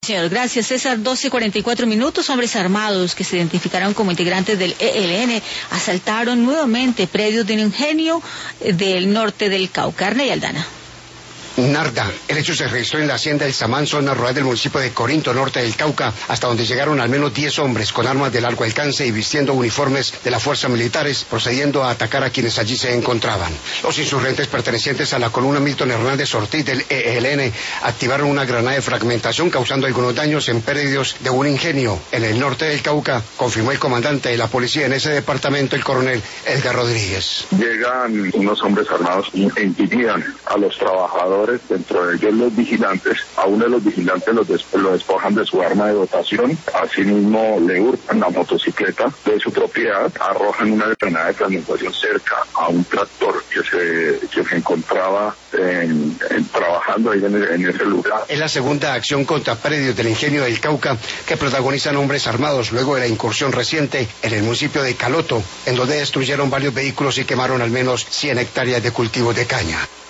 Señor, gracias, César. 12:44. Hombres armados que se identificaron como integrantes del ELN asaltaron nuevamente predios de un ingenio del norte del Cauca. Arney Aldana. Narda. El hecho se registró en la hacienda El Samán, zona rural del municipio de Corinto, norte del Cauca, hasta donde llegaron al menos 10 hombres con armas de largo alcance y vistiendo uniformes de las fuerzas militares, procediendo a atacar a quienes allí se encontraban. Los insurgentes pertenecientes a la columna Milton Hernández Ortiz del ELN activaron una granada de fragmentación, causando algunos daños en predios de un ingenio en el norte del Cauca, confirmó el comandante de la policía en ese departamento, el coronel Edgar Rodríguez. Llegan unos hombres armados e intimidan a los trabajadores, dentro de ellos los vigilantes. A uno de los vigilantes lo despojan de su arma de dotación, asimismo le hurtan la motocicleta de su propiedad, arrojan una granada de fragmentación cerca a un tractor que se encontraba trabajando ahí en ese lugar. Es la segunda acción contra predios del ingenio del Cauca que protagonizan hombres armados luego de la incursión reciente en el municipio de Caloto, en donde destruyeron varios vehículos y quemaron al menos 100 hectáreas de cultivos de caña.